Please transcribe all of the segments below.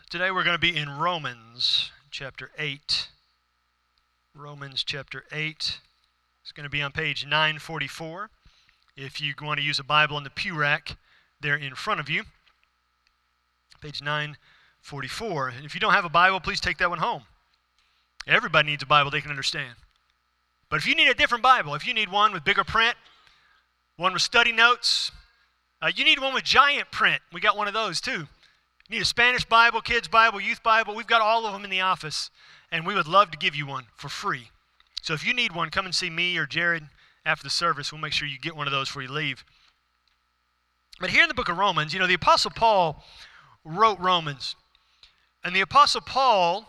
Today we're going to be in Romans chapter 8. Romans chapter 8. It's going to be on page 944. If you want to use a Bible in the pew rack, they're in front of you. Page 944. And if you don't have a Bible, please take that one home. Everybody needs a Bible they can understand. But if you need a different Bible, if you need one with bigger print, one with study notes, you need one with giant print. We got one of those too. You need a Spanish Bible, kids Bible, youth Bible. We've got all of them in the office, and we would love to give you one for free. So if you need one, come and see me or Jared after the service. We'll make sure you get one of those before you leave. But here in the book of Romans, the Apostle Paul wrote Romans. And the Apostle Paul,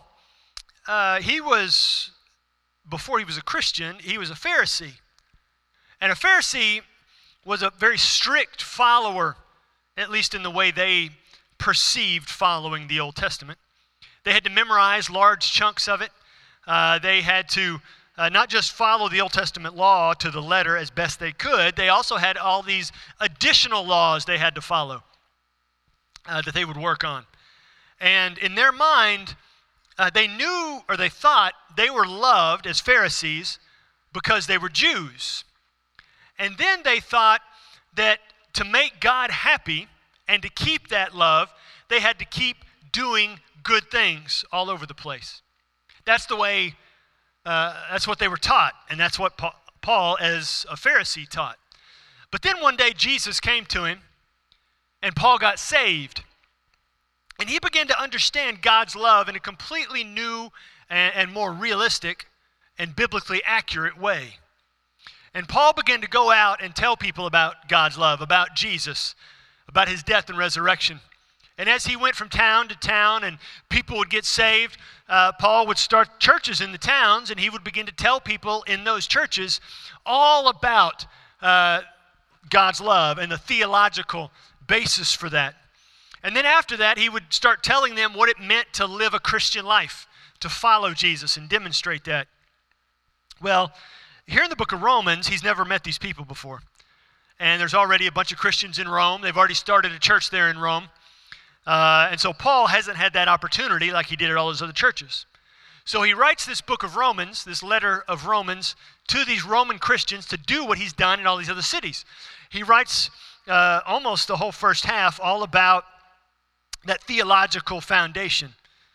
before he was a Christian, he was a Pharisee. And a Pharisee was a very strict follower, at least in the way they perceived following the Old Testament. They had to memorize large chunks of it. They had to not just follow the Old Testament law to the letter as best they could, they also had all these additional laws they had to follow that they would work on. And in their mind, they knew or they thought they were loved as Pharisees because they were Jews. And then they thought that to make God happy and to keep that love, they had to keep doing good things all over the place. That's the way, that's what they were taught, and that's what Paul, as a Pharisee, taught. But then one day Jesus came to him, and Paul got saved. And he began to understand God's love in a completely new and more realistic and biblically accurate way. And Paul began to go out and tell people about God's love, about Jesus, about his death and resurrection. And as he went from town to town and people would get saved, Paul would start churches in the towns, and he would begin to tell people in those churches all about God's love and the theological basis for that. And then after that, he would start telling them what it meant to live a Christian life, to follow Jesus and demonstrate that. Well, here in the book of Romans, he's never met these people before. And there's already a bunch of Christians in Rome. They've already started a church there in Rome. And so Paul hasn't had that opportunity like he did at all his other churches. So he writes this book of Romans, this letter of Romans, to these Roman Christians to do what he's done in all these other cities. He writes almost the whole first half all about that theological foundation,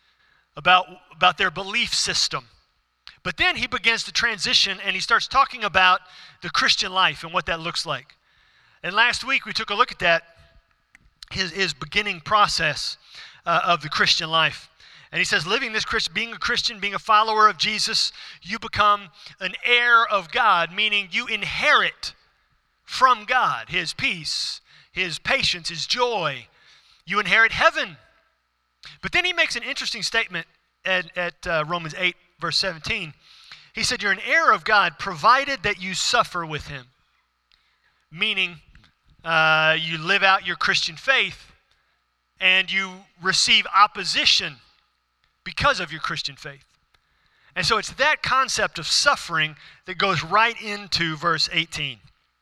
about their belief system. But then he begins to transition, and he starts talking about the Christian life and what that looks like. And last week we took a look at that, his beginning process of the Christian life. And he says, being a Christian, being a follower of Jesus, you become an heir of God, meaning you inherit from God his peace, his patience, his joy. You inherit heaven. But then he makes an interesting statement at Romans 8, verse 17. He said, you're an heir of God, provided that you suffer with him. Meaning, you live out your Christian faith and you receive opposition because of your Christian faith. And so it's that concept of suffering that goes right into verse 18.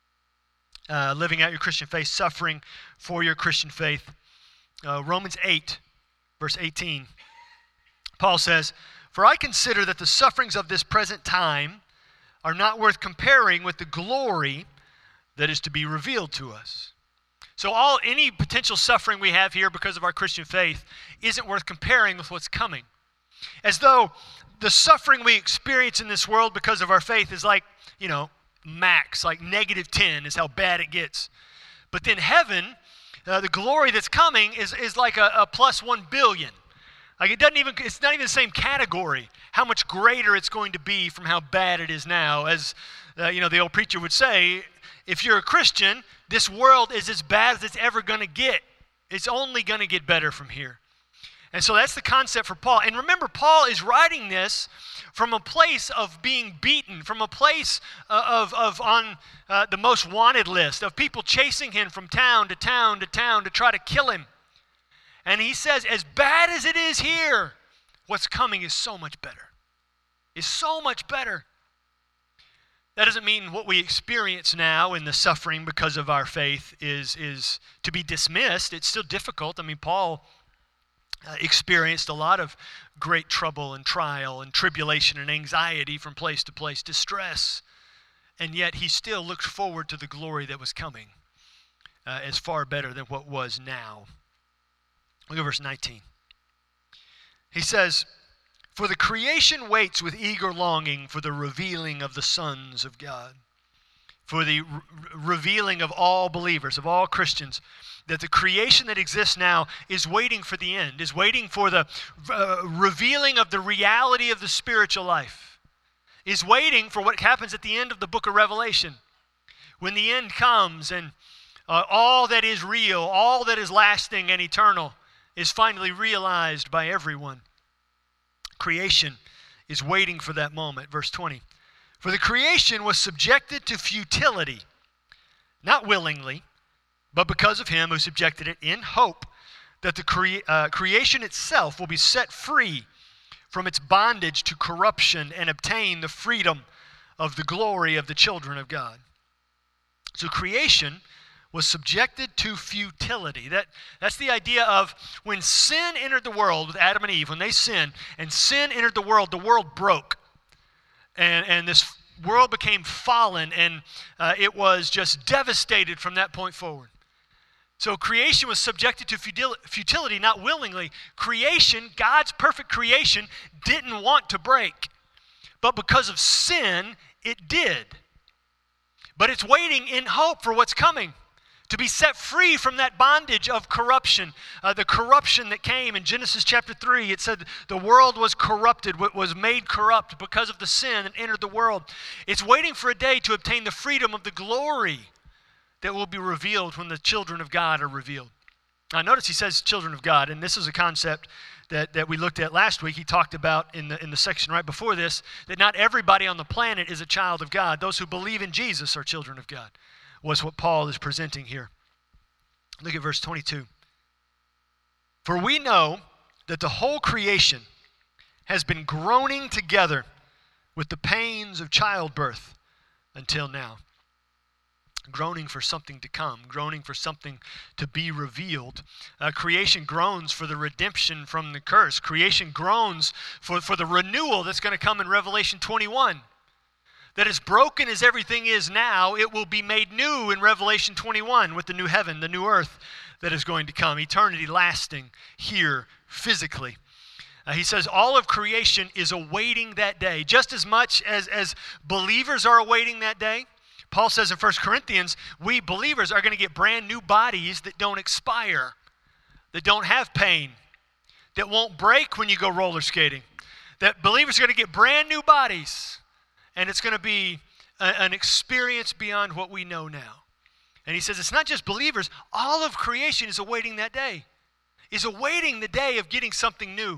Living out your Christian faith, suffering for your Christian faith. Romans 8, verse 18. Paul says, for I consider that the sufferings of this present time are not worth comparing with the glory that is to be revealed to us. So any potential suffering we have here because of our Christian faith isn't worth comparing with what's coming. As though the suffering we experience in this world because of our faith is like, max, like -10 is how bad it gets. But then heaven, the glory that's coming is like a plus 1 billion. Like it's not even the same category, how much greater it's going to be from how bad it is now. As the old preacher would say, if you're a Christian, this world is as bad as it's ever going to get. It's only going to get better from here. And so that's the concept for Paul. And remember, Paul is writing this from a place of being beaten, from a place of on the most wanted list, of people chasing him from town to town to town to try to kill him. And he says, as bad as it is here, what's coming is so much better. It's so much better. That doesn't mean what we experience now in the suffering because of our faith is to be dismissed. It's still difficult. I mean, Paul experienced a lot of great trouble and trial and tribulation and anxiety from place to place, distress. And yet he still looked forward to the glory that was coming as far better than what was now. Look at verse 19. He says, "For the creation waits with eager longing for the revealing of the sons of God." For the revealing of all believers, of all Christians, that the creation that exists now is waiting for the end, is waiting for the revealing of the reality of the spiritual life, is waiting for what happens at the end of the book of Revelation. When the end comes and all that is real, all that is lasting and eternal is finally realized by everyone. Creation is waiting for that moment. Verse 20. "For the creation was subjected to futility, not willingly, but because of him who subjected it, in hope that the creation itself will be set free from its bondage to corruption and obtain the freedom of the glory of the children of God." So creation was subjected to futility. That's the idea of when sin entered the world with Adam and Eve, when they sinned, and sin entered the world broke. And this world became fallen, and it was just devastated from that point forward. So creation was subjected to futility, not willingly. Creation, God's perfect creation, didn't want to break. But because of sin, it did. But it's waiting in hope for what's coming, to be set free from that bondage of corruption. The corruption that came in Genesis chapter 3, it said the world was corrupted, was made corrupt because of the sin that entered the world. It's waiting for a day to obtain the freedom of the glory that will be revealed when the children of God are revealed. Now notice he says children of God, and this is a concept that we looked at last week. He talked about in the section right before this, that not everybody on the planet is a child of God. Those who believe in Jesus are children of God, was what Paul is presenting here. Look at verse 22. "For we know that the whole creation has been groaning together with the pains of childbirth until now." Groaning for something to come, groaning for something to be revealed. Creation groans for the redemption from the curse. Creation groans for the renewal that's going to come in Revelation 21. That as broken as everything is now, it will be made new in Revelation 21 with the new heaven, the new earth that is going to come, eternity lasting here physically. He says all of creation is awaiting that day, just as much as believers are awaiting that day. Paul says in 1 Corinthians, we believers are going to get brand new bodies that don't expire, that don't have pain, that won't break when you go roller skating. That believers are going to get brand new bodies. And it's going to be an experience beyond what we know now. And he says it's not just believers. All of creation is awaiting that day. Is awaiting the day of getting something new.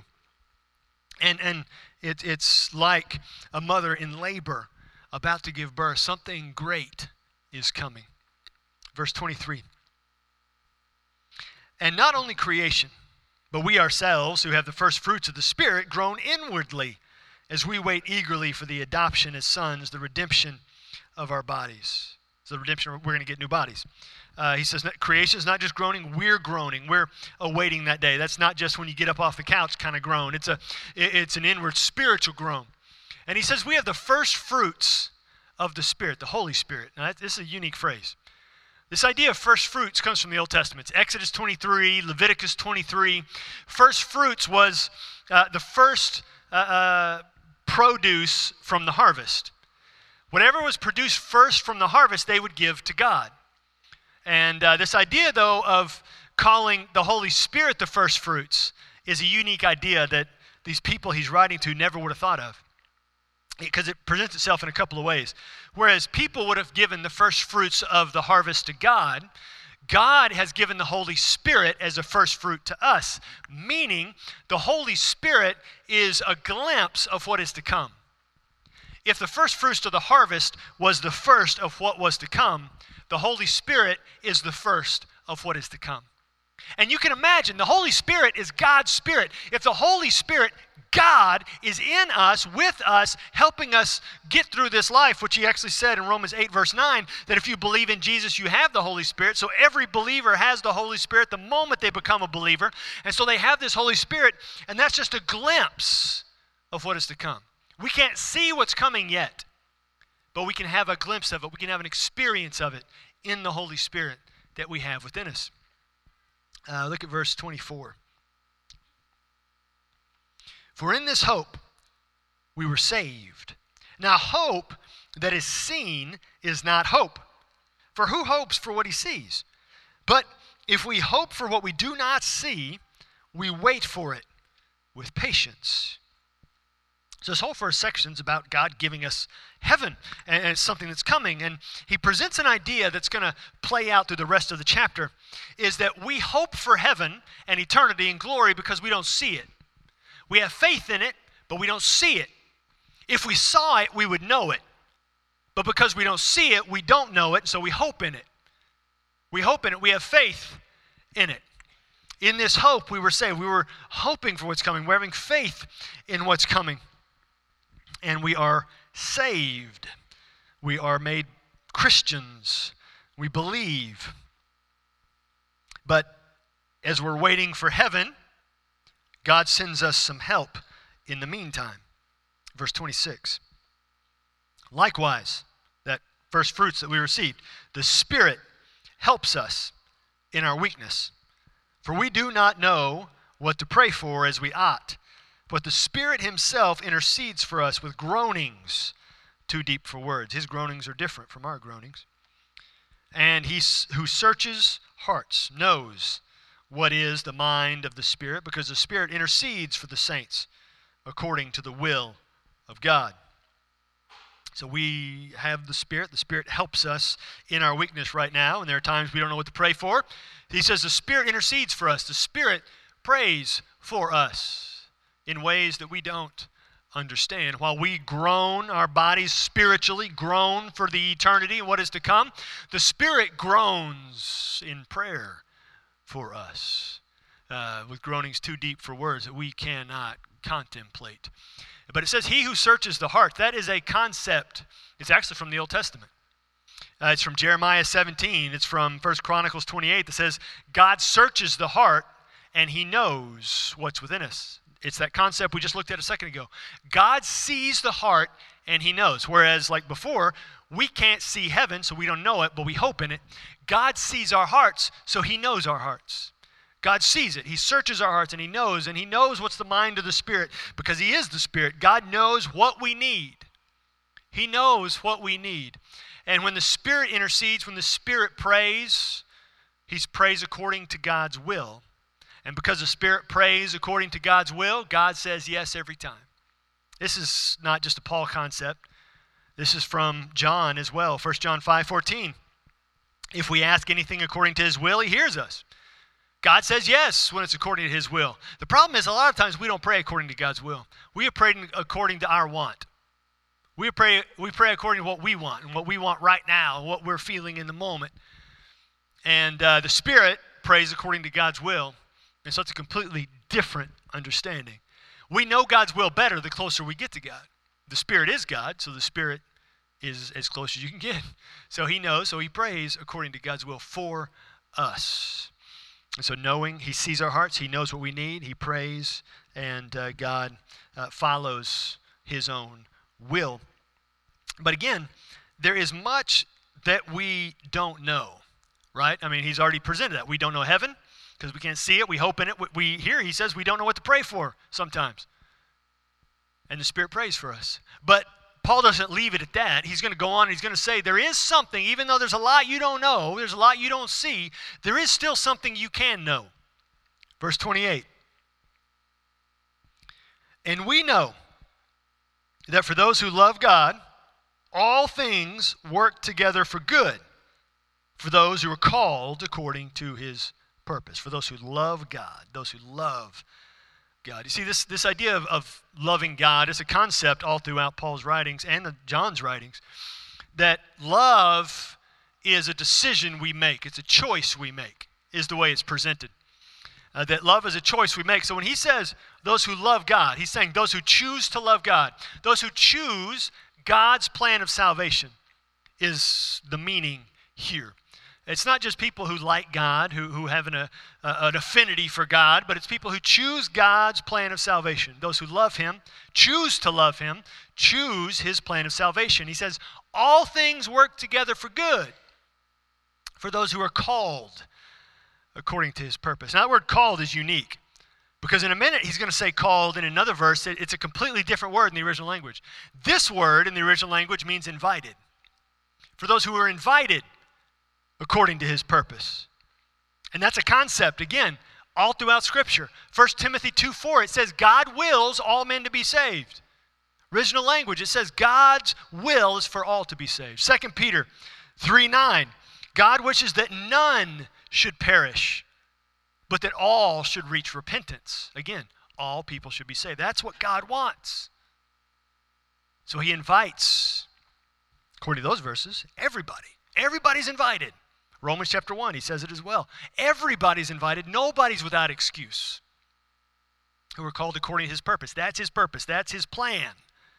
And it's like a mother in labor about to give birth. Something great is coming. Verse 23. "And not only creation, but we ourselves who have the first fruits of the Spirit groan inwardly as we wait eagerly for the adoption as sons, the redemption of our bodies." So the redemption, we're going to get new bodies. He says creation is not just groaning, we're groaning. We're awaiting that day. That's not just when you get up off the couch kind of groan. It's an inward spiritual groan. And he says we have the first fruits of the Spirit, the Holy Spirit. Now this is a unique phrase. This idea of first fruits comes from the Old Testament. It's Exodus 23, Leviticus 23. First fruits was the first produce from the harvest. Whatever was produced first from the harvest, they would give to God. And this idea, though, of calling the Holy Spirit the first fruits is a unique idea that these people he's writing to never would have thought of, because it presents itself in a couple of ways. Whereas people would have given the first fruits of the harvest to God, God has given the Holy Spirit as a first fruit to us, meaning the Holy Spirit is a glimpse of what is to come. If the first fruits of the harvest was the first of what was to come, the Holy Spirit is the first of what is to come. And you can imagine the Holy Spirit is God's Spirit. If the Holy Spirit, God, is in us, with us, helping us get through this life, which he actually said in Romans 8, verse 9, that if you believe in Jesus, you have the Holy Spirit. So every believer has the Holy Spirit the moment they become a believer. And so they have this Holy Spirit, and that's just a glimpse of what is to come. We can't see what's coming yet, but we can have a glimpse of it. We can have an experience of it in the Holy Spirit that we have within us. Look at verse 24. For in this hope we were saved. Now hope that is seen is not hope. For who hopes for what he sees? But if we hope for what we do not see, we wait for it with patience. So this whole first section is about God giving us heaven, and it's something that's coming. And he presents an idea that's going to play out through the rest of the chapter, is that we hope for heaven and eternity and glory because we don't see it. We have faith in it, but we don't see it. If we saw it, we would know it. But because we don't see it, we don't know it, so we hope in it. We hope in it. We have faith in it. In this hope, we were saved. We were hoping for what's coming. We're having faith in what's coming. And we are saved. We are made Christians. We believe. But as we're waiting for heaven, God sends us some help in the meantime. Verse 26. Likewise, that first fruits that we received, the Spirit helps us in our weakness. For we do not know what to pray for as we ought, but the Spirit himself intercedes for us with groanings too deep for words. His groanings are different from our groanings. And he who searches hearts knows what is the mind of the Spirit, because the Spirit intercedes for the saints according to the will of God. So we have the Spirit. The Spirit helps us in our weakness right now, and there are times we don't know what to pray for. He says the Spirit intercedes for us. The Spirit prays for us in ways that we don't understand. While we groan, our bodies spiritually groan for the eternity and what is to come, the Spirit groans in prayer for us with groanings too deep for words that we cannot contemplate. But it says, he who searches the heart. That is a concept. It's actually from the Old Testament. It's from Jeremiah 17. It's from 1 Chronicles 28 that says, God searches the heart and he knows what's within us. It's that concept we just looked at a second ago. God sees the heart and he knows. Whereas like before, we can't see heaven, so we don't know it, but we hope in it. God sees our hearts, so he knows our hearts. God sees it. He searches our hearts and he knows what's the mind of the Spirit because he is the Spirit. God knows what we need. He knows what we need. And when the Spirit intercedes, when the Spirit prays, he prays according to God's will. And because the Spirit prays according to God's will, God says yes every time. This is not just a Paul concept. This is from John as well. 1 John 5:14. If we ask anything according to his will, he hears us. God says yes when it's according to his will. The problem is a lot of times we don't pray according to God's will. We are praying according to our want. We pray according to what we want and what we want right now and what we're feeling in the moment. And the Spirit prays according to God's will. And so it's a completely different understanding. We know God's will better the closer we get to God. The Spirit is God, so the Spirit is as close as you can get. So he knows, so he prays according to God's will for us. And so knowing, he sees our hearts, he knows what we need, he prays, and God follows his own will. But again, there is much that we don't know, right? I mean, he's already presented that. We don't know heaven because we can't see it. We hope in it. We hear, he says, we don't know what to pray for sometimes. And the Spirit prays for us. But Paul doesn't leave it at that. He's going to go on and he's going to say there is something, even though there's a lot you don't know, there's a lot you don't see, there is still something you can know. Verse 28. And we know that for those who love God, all things work together for good, for those who are called according to his purpose, for those who love God, those who love God. You see, this idea of loving God is a concept all throughout Paul's writings and John's writings, that love is a decision we make. It's a choice we make, is the way it's presented. that love is a choice we make. So when he says those who love God, he's saying those who choose to love God, those who choose God's plan of salvation is the meaning here. It's not just people who like God, who have an affinity for God, but it's people who choose God's plan of salvation. Those who love him, choose to love him, choose his plan of salvation. He says, all things work together for good for those who are called according to his purpose. Now that word called is unique because in a minute he's going to say called in another verse. It's a completely different word in the original language. This word in the original language means invited. For those who are invited according to his purpose. And that's a concept, again, all throughout Scripture. 1 Timothy 2:4, it says, God wills all men to be saved. Original language, it says God's will is for all to be saved. 2 Peter 3:9, God wishes that none should perish, but that all should reach repentance. Again, all people should be saved. That's what God wants. So he invites, according to those verses, everybody. Everybody's invited. Romans chapter 1, he says it as well. Everybody's invited. Nobody's without excuse who are called according to his purpose. That's his purpose. That's his plan.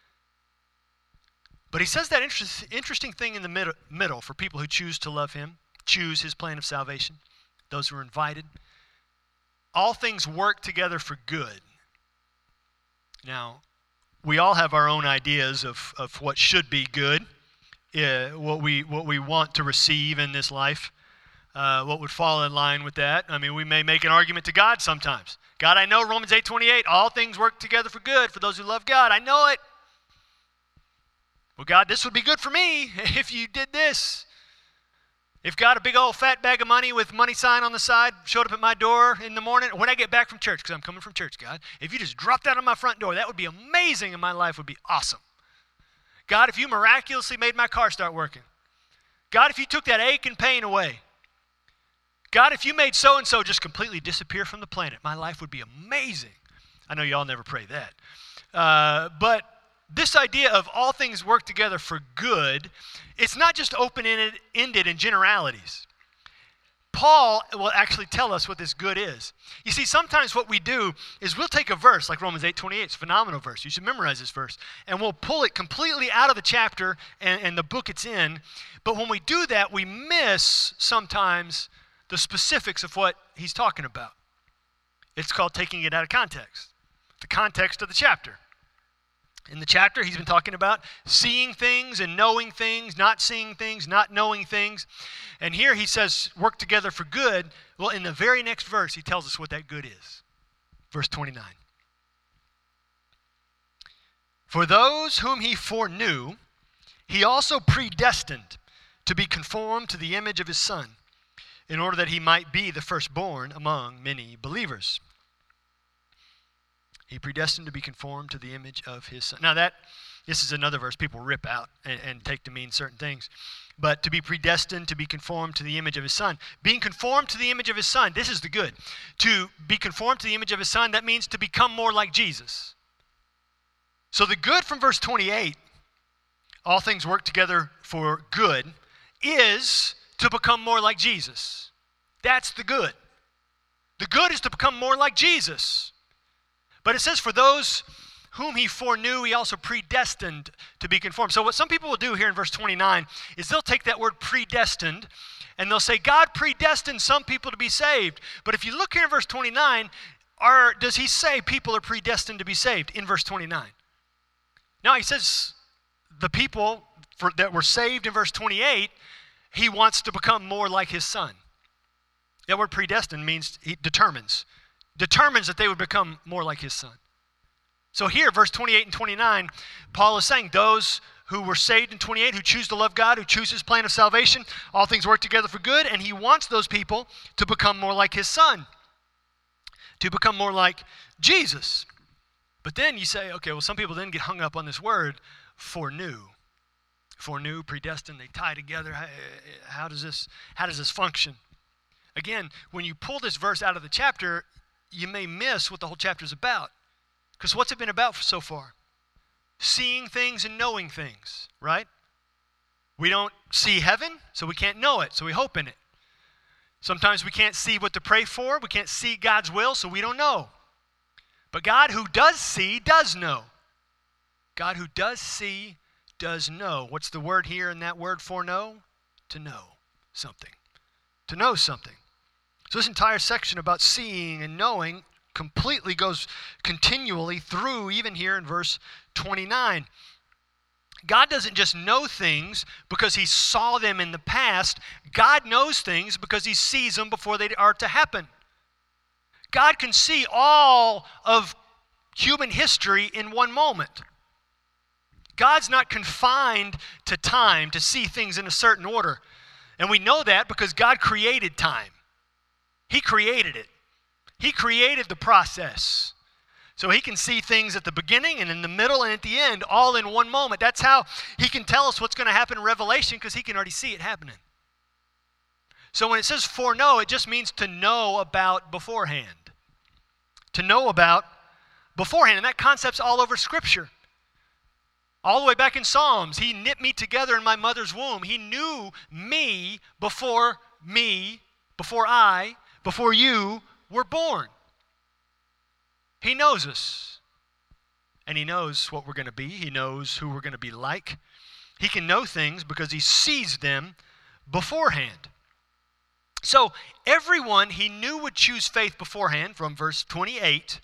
But he says that interesting thing in the middle for people who choose to love him, choose his plan of salvation, those who are invited. All things work together for good. Now, we all have our own ideas of what should be good, what we want to receive in this life, what would fall in line with that. I mean, we may make an argument to God sometimes. God, I know Romans 8:28, all things work together for good for those who love God. I know it. Well, God, this would be good for me if you did this. If God, a big old fat bag of money with money sign on the side showed up at my door in the morning, when I get back from church, because I'm coming from church, God, if you just dropped that on my front door, that would be amazing and my life would be awesome. God, if you miraculously made my car start working. God, if you took that ache and pain away. God, if you made so-and-so just completely disappear from the planet, my life would be amazing. I know y'all never pray that. But this idea of all things work together for good, it's not just open-ended in generalities. Paul will actually tell us what this good is. You see, sometimes what we do is we'll take a verse like Romans 8:28. It's a phenomenal verse. You should memorize this verse. And we'll pull it completely out of the chapter and the book it's in. But when we do that, we miss sometimes the specifics of what he's talking about. It's called taking it out of context. The context of the chapter. In the chapter, he's been talking about seeing things and knowing things, not seeing things, not knowing things. And here he says, work together for good. Well, in the very next verse, he tells us what that good is. Verse 29. For those whom he foreknew, he also predestined to be conformed to the image of his Son, in order that he might be the firstborn among many believers. He predestined to be conformed to the image of his Son. Now this is another verse people rip out and take to mean certain things. But to be predestined to be conformed to the image of his Son. Being conformed to the image of his Son, this is the good. To be conformed to the image of his Son, that means to become more like Jesus. So the good from verse 28, all things work together for good, is to become more like Jesus. That's the good. The good is to become more like Jesus. But it says, for those whom he foreknew, he also predestined to be conformed. So what some people will do here in verse 29 is they'll take that word predestined and they'll say, God predestined some people to be saved. But if you look here in verse 29, does he say people are predestined to be saved in verse 29? No, he says the people that were saved in verse 28, he wants to become more like his Son. That word predestined means he determines that they would become more like his Son. So here, verse 28 and 29, Paul is saying those who were saved in 28, who choose to love God, who choose his plan of salvation, all things work together for good, and he wants those people to become more like his Son, to become more like Jesus. But then you say, okay, well, some people then get hung up on this word, foreknew. Foreknew, predestined, they tie together. How does this function? Again, when you pull this verse out of the chapter, you may miss what the whole chapter is about. Because what's it been about so far? Seeing things and knowing things, right? We don't see heaven, so we can't know it, so we hope in it. Sometimes we can't see what to pray for. We can't see God's will, so we don't know. But God who does see, does know. God who does see, does know. What's the word here in that word for know? To know something. To know something. So this entire section about seeing and knowing completely goes continually through, even here in verse 29. God doesn't just know things because he saw them in the past. God knows things because he sees them before they are to happen. God can see all of human history in one moment. God's not confined to time to see things in a certain order. And we know that because God created time. He created it. He created the process. So he can see things at the beginning and in the middle and at the end all in one moment. That's how he can tell us what's going to happen in Revelation, because he can already see it happening. So when it says foreknow, it just means to know about beforehand. To know about beforehand. And that concept's all over Scripture. All the way back in Psalms, he knit me together in my mother's womb. He knew me, before you were born. He knows us. And he knows what we're going to be. He knows who we're going to be like. He can know things because he sees them beforehand. So everyone he knew would choose faith beforehand, from verse 28.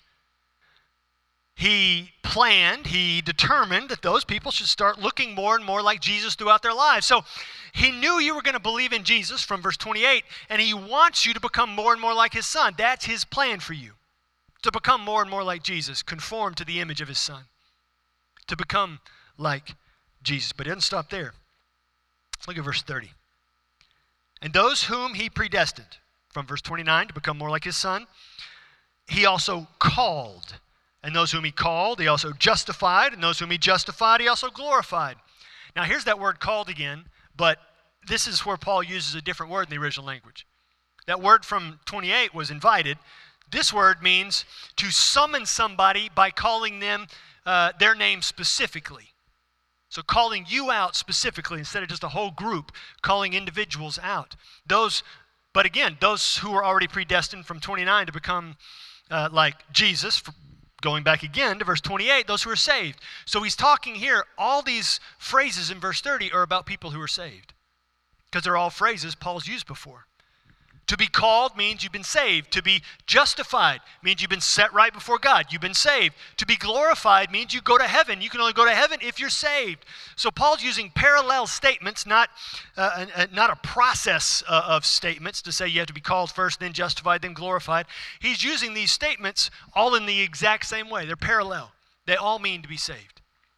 He planned, he determined that those people should start looking more and more like Jesus throughout their lives. So he knew you were going to believe in Jesus from verse 28, and he wants you to become more and more like his son. That's his plan for you, to become more and more like Jesus, conform to the image of his son, to become like Jesus. But it doesn't stop there. Look at verse 30. And those whom he predestined, from verse 29, to become more like his son, he also called. And those whom he called, he also justified. And those whom he justified, he also glorified. Now here's that word called again, but this is where Paul uses a different word in the original language. That word from 28 was invited. This word means to summon somebody by calling them their name specifically. So calling you out specifically instead of just a whole group, calling individuals out. But again, those who were already predestined from 29 to become like Jesus, going back again to verse 28, those who are saved. So he's talking here, all these phrases in verse 30 are about people who are saved, because they're all phrases Paul's used before. To be called means you've been saved. To be justified means you've been set right before God. You've been saved. To be glorified means you go to heaven. You can only go to heaven if you're saved. So Paul's using parallel statements, not a process of statements to say you have to be called first, then justified, then glorified. He's using these statements all in the exact same way. They're parallel. They all mean to be saved.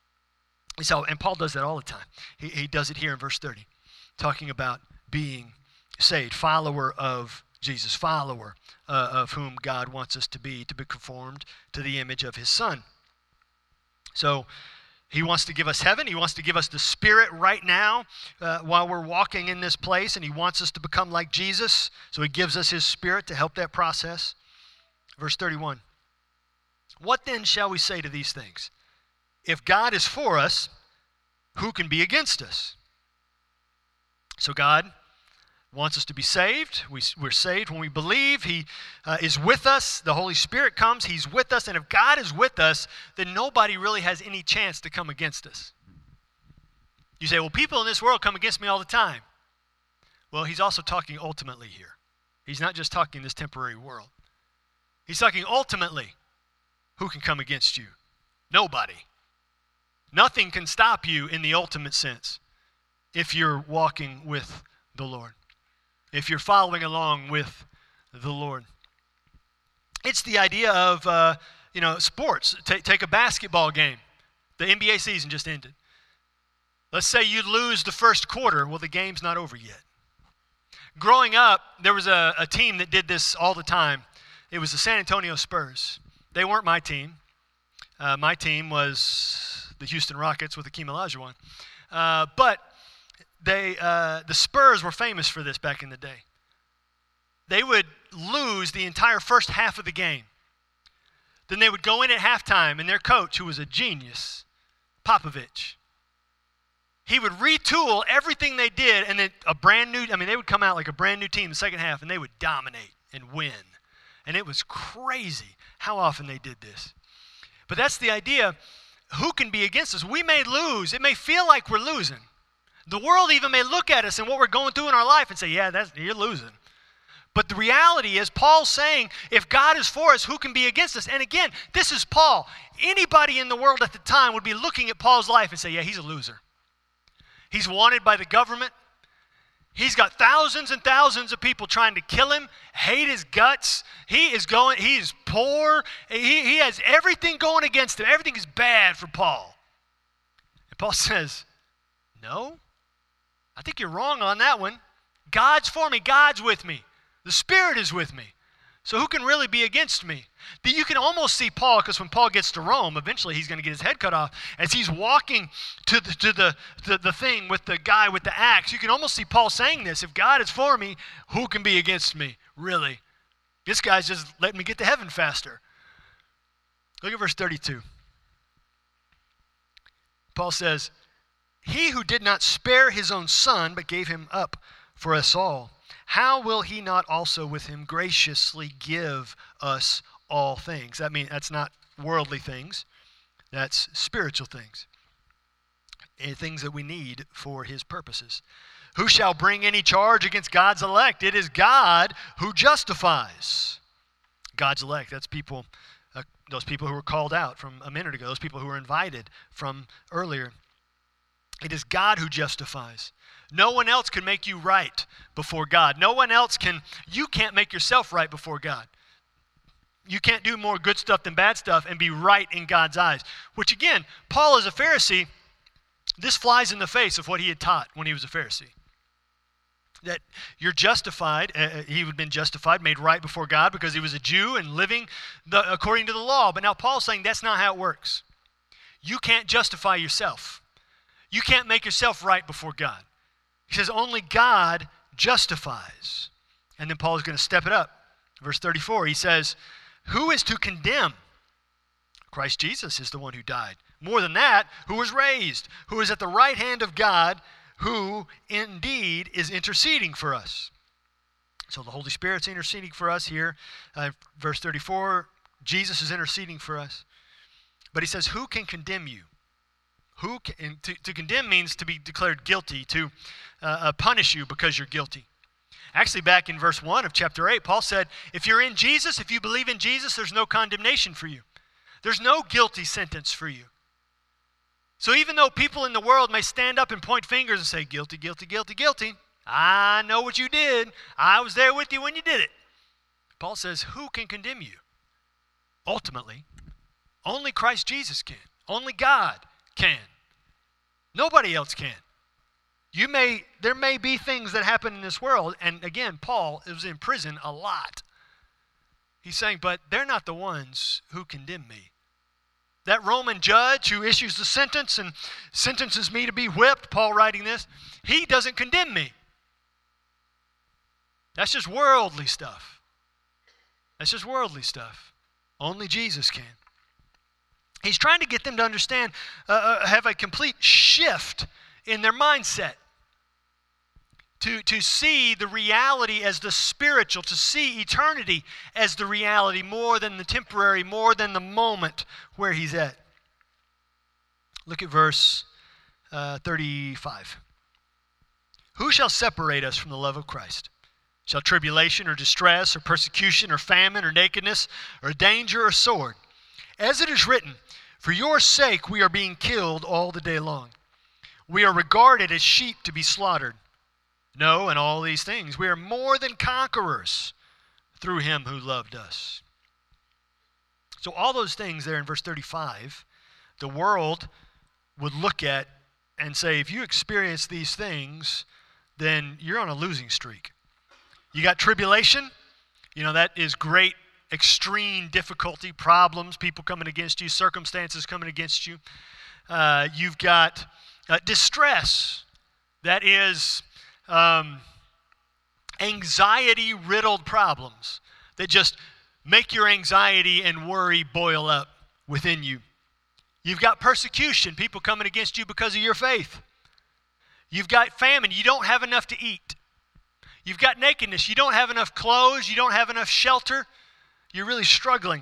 And Paul does that all the time. He does it here in verse 30, talking about being saved, follower of Jesus, follower of whom God wants us to be conformed to the image of his son. So he wants to give us heaven. He wants to give us the Spirit right now while we're walking in this place, and he wants us to become like Jesus. So he gives us his Spirit to help that process. Verse 31. What then shall we say to these things? If God is for us, who can be against us? So God wants us to be saved. We're saved when we believe. He is with us. The Holy Spirit comes. He's with us. And if God is with us, then nobody really has any chance to come against us. You say, well, people in this world come against me all the time. Well, he's also talking ultimately here. He's not just talking this temporary world. He's talking ultimately. Who can come against you? Nobody. Nothing can stop you in the ultimate sense if you're walking with the Lord, if you're following along with the Lord. It's the idea of, sports. Take a basketball game. The NBA season just ended. Let's say you lose the first quarter. Well, the game's not over yet. Growing up, there was a team that did this all the time. It was the San Antonio Spurs. They weren't my team. My team was the Houston Rockets with Hakeem Olajuwon. But the Spurs were famous for this back in the day. They would lose the entire first half of the game. Then they would go in at halftime, and their coach, who was a genius, Popovich, he would retool everything they did, and then they would come out like a brand new team the second half, and they would dominate and win. And it was crazy how often they did this. But that's the idea. Who can be against us? We may lose. It may feel like we're losing. The world even may look at us and what we're going through in our life and say, yeah, you're losing. But the reality is, Paul's saying, if God is for us, who can be against us? And again, this is Paul. Anybody in the world at the time would be looking at Paul's life and say, yeah, he's a loser. He's wanted by the government. He's got thousands and thousands of people trying to kill him, hate his guts. He's poor. He has everything going against him. Everything is bad for Paul. And Paul says, no, I think you're wrong on that one. God's for me. God's with me. The Spirit is with me. So who can really be against me? You can almost see Paul, because when Paul gets to Rome, eventually he's going to get his head cut off. As he's walking to the thing with the guy with the axe, you can almost see Paul saying this. If God is for me, who can be against me? Really? This guy's just letting me get to heaven faster. Look at verse 32. Paul says, he who did not spare his own son, but gave him up for us all, how will he not also with him graciously give us all things? That's not worldly things. That's spiritual things. And things that we need for his purposes. Who shall bring any charge against God's elect? It is God who justifies. God's elect, that's people, those people who were called out from a minute ago, those people who were invited from earlier. It is God who justifies. No one else can make you right before God. You can't make yourself right before God. You can't do more good stuff than bad stuff and be right in God's eyes. Which again, Paul as a Pharisee, this flies in the face of what he had taught when he was a Pharisee. That you're justified, he would have been justified, made right before God because he was a Jew and living according to the law. But now Paul's saying that's not how it works. You can't justify yourself. You can't make yourself right before God. He says only God justifies. And then Paul is going to step it up. Verse 34, he says, who is to condemn? Christ Jesus is the one who died. More than that, who was raised, who is at the right hand of God, who indeed is interceding for us. So the Holy Spirit's interceding for us here. Verse 34, Jesus is interceding for us. But he says, who can condemn you? To condemn means to be declared guilty, to punish you because you're guilty. Actually, back in verse 1 of chapter 8, Paul said, if you're in Jesus, if you believe in Jesus, there's no condemnation for you. There's no guilty sentence for you. So even though people in the world may stand up and point fingers and say, guilty, guilty, guilty, guilty, I know what you did. I was there with you when you did it. Paul says, who can condemn you? Ultimately, only Christ Jesus can. Only God can. Nobody else can. There may be things that happen in this world, and again, Paul was in prison a lot. He's saying, but they're not the ones who condemn me. That Roman judge who issues the sentence and sentences me to be whipped, Paul writing this, he doesn't condemn me. That's just worldly stuff. That's just worldly stuff. Only Jesus can. He's trying to get them to understand, have a complete shift in their mindset. To see the reality as the spiritual, to see eternity as the reality more than the temporary, more than the moment where he's at. Look at verse 35. Who shall separate us from the love of Christ? Shall tribulation or distress or persecution or famine or nakedness or danger or sword? As it is written, for your sake we are being killed all the day long. We are regarded as sheep to be slaughtered. No, in all these things, we are more than conquerors through him who loved us. So all those things there in verse 35, the world would look at and say, if you experience these things, then you're on a losing streak. You got tribulation, that is great, extreme difficulty, problems, people coming against you, circumstances coming against you. You've got distress, that is anxiety-riddled problems that just make your anxiety and worry boil up within you. You've got persecution, people coming against you because of your faith. You've got famine. You don't have enough to eat. You've got nakedness. You don't have enough clothes. You don't have enough shelter. You're really struggling.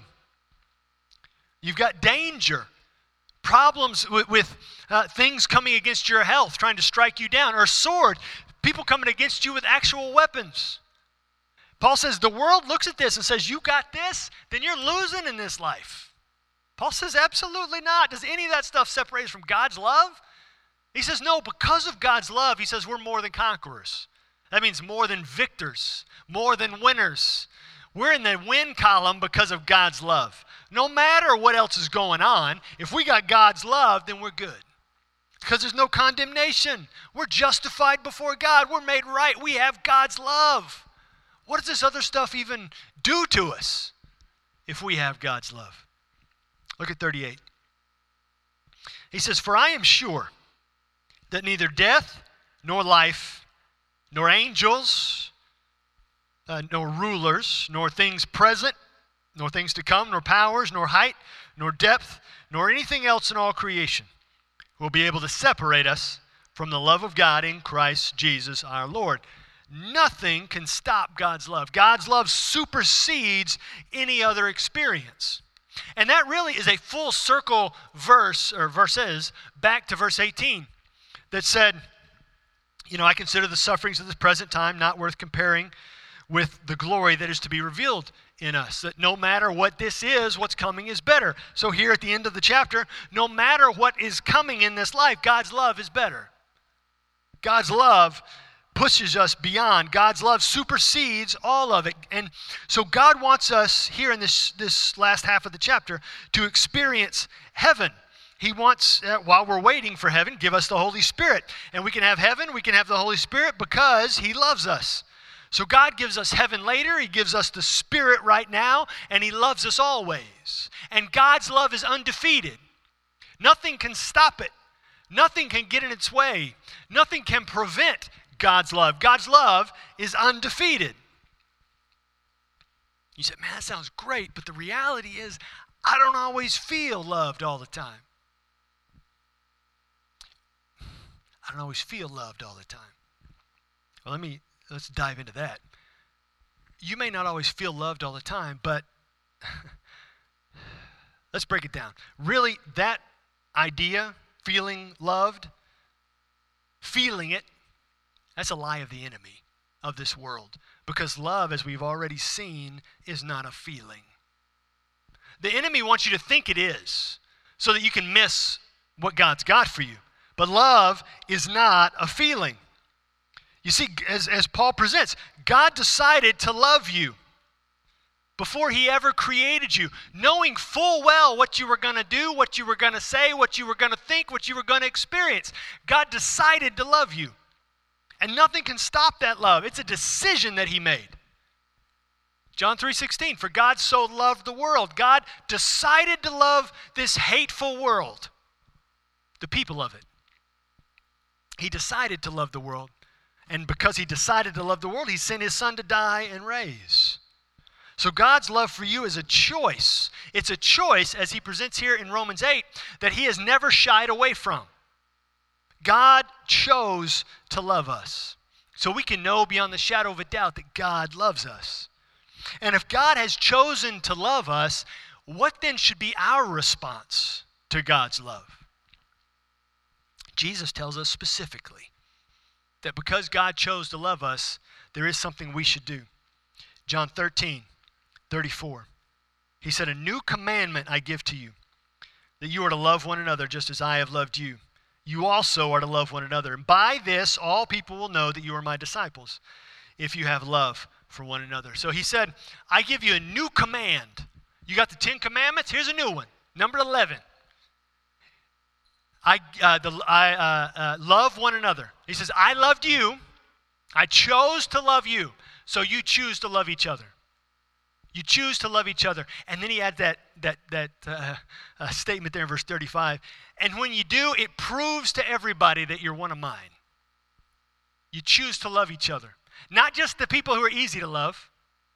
You've got danger. Problems with things coming against your health, trying to strike you down. Or a sword. People coming against you with actual weapons. Paul says the world looks at this and says, you got this? Then you're losing in this life. Paul says absolutely not. Does any of that stuff separate us from God's love? He says no, because of God's love, he says we're more than conquerors. That means more than victors, more than winners. We're in the win column because of God's love. No matter what else is going on, if we got God's love, then we're good. Because there's no condemnation. We're justified before God. We're made right. We have God's love. What does this other stuff even do to us if we have God's love? Look at 38. He says, for I am sure that neither death nor life, nor angels, nor rulers, nor things present, nor things to come, nor powers, nor height, nor depth, nor anything else in all creation will be able to separate us from the love of God in Christ Jesus our Lord. Nothing can stop God's love. God's love supersedes any other experience. And that really is a full circle verse, or verses, back to verse 18 that said, I consider the sufferings of this present time not worth comparing with the glory that is to be revealed in us. That no matter what this is, what's coming is better. So here at the end of the chapter, no matter what is coming in this life, God's love is better. God's love pushes us beyond. God's love supersedes all of it. And so God wants us here in this last half of the chapter to experience heaven. He wants, while we're waiting for heaven, give us the Holy Spirit. And we can have heaven, we can have the Holy Spirit because He loves us. So God gives us heaven later, He gives us the Spirit right now, and He loves us always. And God's love is undefeated. Nothing can stop it. Nothing can get in its way. Nothing can prevent God's love. God's love is undefeated. You said, man, that sounds great, but the reality is I don't always feel loved all the time. I don't always feel loved all the time. Well, let's dive into that. You may not always feel loved all the time, but let's break it down. Really, that idea, feeling loved, feeling it, that's a lie of the enemy of this world. Because love, as we've already seen, is not a feeling. The enemy wants you to think it is, so that you can miss what God's got for you. But love is not a feeling. You see, as Paul presents, God decided to love you before He ever created you, knowing full well what you were going to do, what you were going to say, what you were going to think, what you were going to experience. God decided to love you. And nothing can stop that love. It's a decision that He made. John 3:16, for God so loved the world. God decided to love this hateful world, the people of it. He decided to love the world. And because He decided to love the world, He sent His Son to die and raise. So God's love for you is a choice. It's a choice, as He presents here in Romans 8, that He has never shied away from. God chose to love us. So we can know beyond the shadow of a doubt that God loves us. And if God has chosen to love us, what then should be our response to God's love? Jesus tells us specifically that because God chose to love us, there is something we should do. John 13:34. He said, a new commandment I give to you, that you are to love one another just as I have loved you. You also are to love one another. And by this, all people will know that you are my disciples, if you have love for one another. So He said, I give you a new command. You got the 10 commandments? Here's a new one. Number 11. Love one another. He says, I loved you. I chose to love you. So you choose to love each other. You choose to love each other. And then He adds that statement there in verse 35. And when you do, it proves to everybody that you're one of mine. You choose to love each other. Not just the people who are easy to love.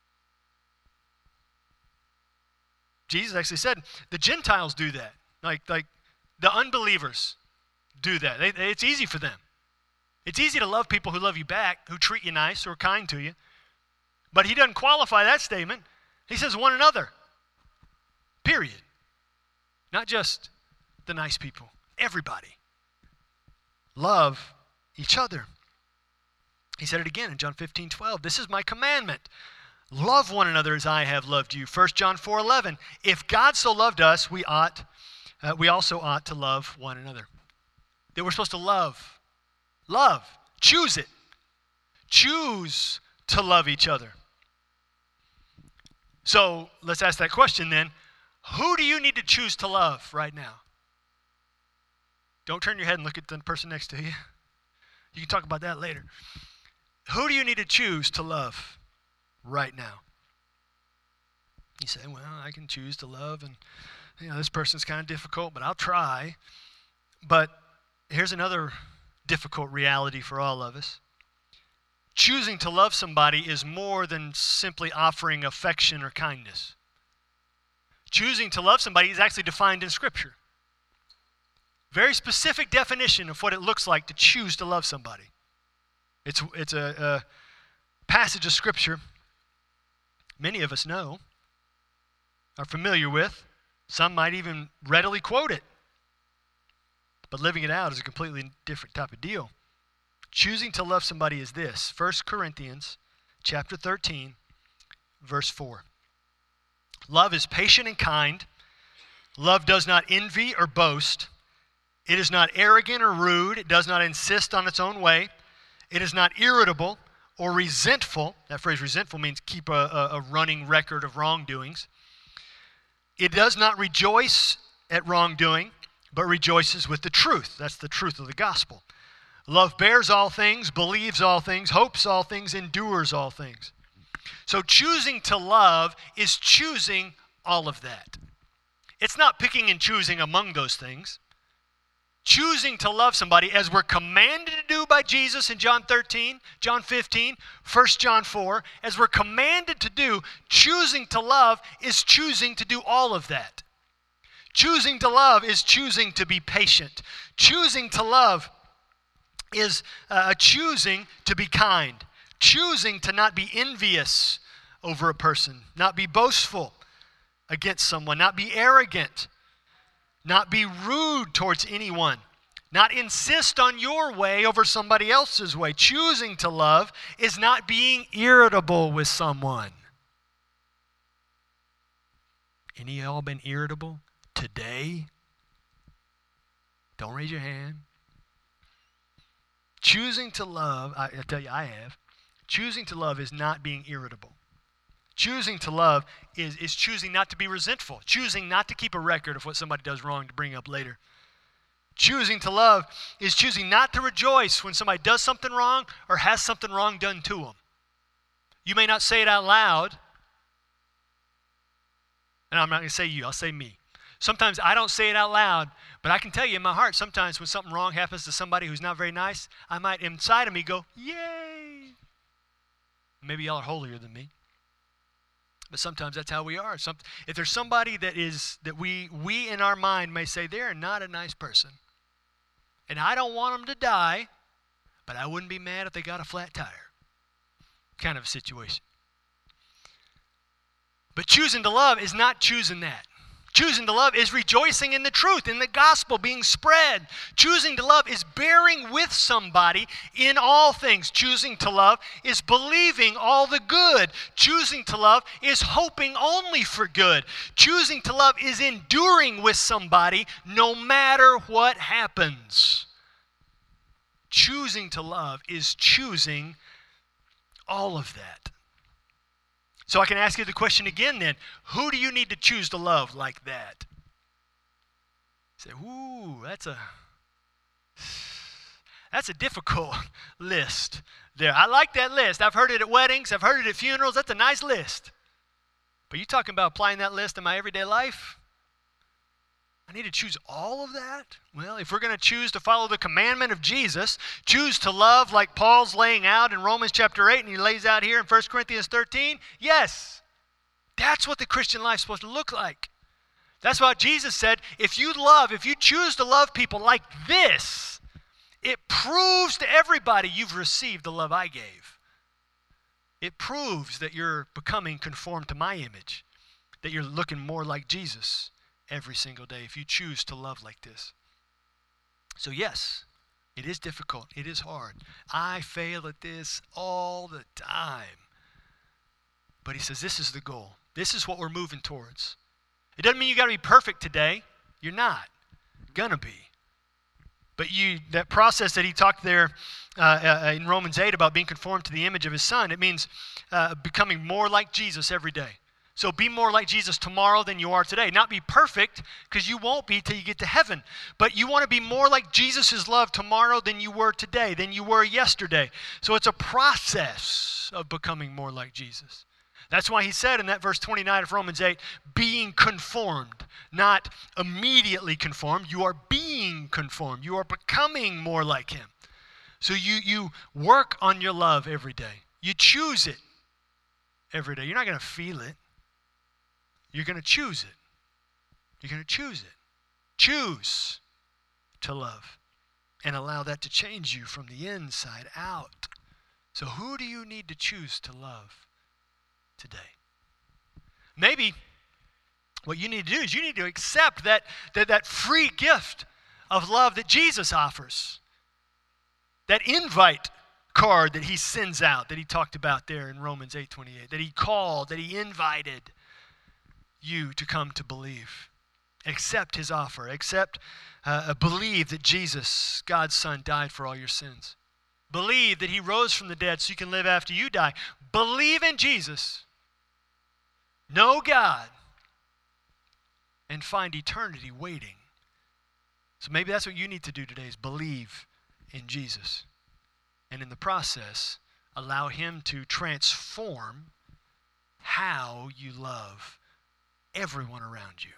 Jesus actually said, the Gentiles do that. Like the unbelievers do that. It's easy for them. It's easy to love people who love you back, who treat you nice or kind to you. But he doesn't qualify that statement. He says one another. Period. Not just the nice people. Everybody. Love each other. He said it again in John 15:12. This is my commandment. Love one another as I have loved you. 1 John 4:11. If God so loved us, we also ought to love one another. That we're supposed to love. Love. Choose it. Choose to love each other. So let's ask that question then. Who do you need to choose to love right now? Don't turn your head and look at the person next to you. You can talk about that later. Who do you need to choose to love right now? You say, well, I can choose to love, and this person's kind of difficult, but I'll try. But here's another difficult reality for all of us. Choosing to love somebody is more than simply offering affection or kindness. Choosing to love somebody is actually defined in Scripture. Very specific definition of what it looks like to choose to love somebody. It's a passage of Scripture many of us know, are familiar with. Some might even readily quote it. But living it out is a completely different type of deal. Choosing to love somebody is this. 1 Corinthians chapter 13, verse 4. Love is patient and kind. Love does not envy or boast. It is not arrogant or rude. It does not insist on its own way. It is not irritable or resentful. That phrase resentful means keep a running record of wrongdoings. It does not rejoice at wrongdoing, but rejoices with the truth. That's the truth of the gospel. Love bears all things, believes all things, hopes all things, endures all things. So choosing to love is choosing all of that. It's not picking and choosing among those things. Choosing to love somebody as we're commanded to do by Jesus in John 13, John 15, 1 John 4, as we're commanded to do, choosing to love is choosing to do all of that. Choosing to love is choosing to be patient. Choosing to love is choosing to be kind. Choosing to not be envious over a person, not be boastful against someone, not be arrogant, not be rude towards anyone, not insist on your way over somebody else's way. Choosing to love is not being irritable with someone. Any of y'all been irritable today? Don't raise your hand. Choosing to love, I tell you I have. Choosing to love is not being irritable. Choosing to love is choosing not to be resentful. Choosing not to keep a record of what somebody does wrong to bring up later. Choosing to love is choosing not to rejoice when somebody does something wrong or has something wrong done to them. You may not say it out loud. And I'm not going to say you, I'll say me. Sometimes I don't say it out loud, but I can tell you in my heart, sometimes when something wrong happens to somebody who's not very nice, I might inside of me go, yay. Maybe y'all are holier than me. But sometimes that's how we are. If there's somebody that we in our mind may say, they're not a nice person. And I don't want them to die, but I wouldn't be mad if they got a flat tire. Kind of a situation. But choosing to love is not choosing that. Choosing to love is rejoicing in the truth, in the gospel being spread. Choosing to love is bearing with somebody in all things. Choosing to love is believing all the good. Choosing to love is hoping only for good. Choosing to love is enduring with somebody no matter what happens. Choosing to love is choosing all of that. So I can ask you the question again then. Who do you need to choose to love like that? You say, ooh, that's a difficult list there. I like that list. I've heard it at weddings. I've heard it at funerals. That's a nice list. But you talking about applying that list in my everyday life? I need to choose all of that? Well, if we're going to choose to follow the commandment of Jesus, choose to love like Paul's laying out in Romans chapter 8 and he lays out here in 1 Corinthians 13, yes, that's what the Christian life is supposed to look like. That's what Jesus said. If you choose to love people like this, It proves to everybody you've received the love I gave. It proves that you're becoming conformed to my image, that you're looking more like Jesus every single day if you choose to love like this. So yes, it is difficult. It is hard. I fail at this all the time. But he says this is the goal. This is what we're moving towards. It doesn't mean you got to be perfect today. You're not going to be. But that process that he talked there in Romans 8 about being conformed to the image of his Son, it means becoming more like Jesus every day. So be more like Jesus tomorrow than you are today. Not be perfect, because you won't be till you get to heaven. But you want to be more like Jesus' love tomorrow than you were today, than you were yesterday. So it's a process of becoming more like Jesus. That's why he said in that verse 29 of Romans 8, being conformed, not immediately conformed. You are being conformed. You are becoming more like him. So you work on your love every day. You choose it every day. You're not going to feel it. You're going to choose it. You're going to choose it. Choose to love and allow that to change you from the inside out. So who do you need to choose to love today? Maybe what you need to do is you need to accept that free gift of love that Jesus offers. That invite card that he sends out, that he talked about there in Romans 8:28, that he called, that he invited you to come to believe. Accept his offer. Believe that Jesus, God's Son, died for all your sins. Believe that he rose from the dead so you can live after you die. Believe in Jesus. Know God. And find eternity waiting. So maybe that's what you need to do today, is believe in Jesus. And in the process, allow him to transform how you love everyone around you.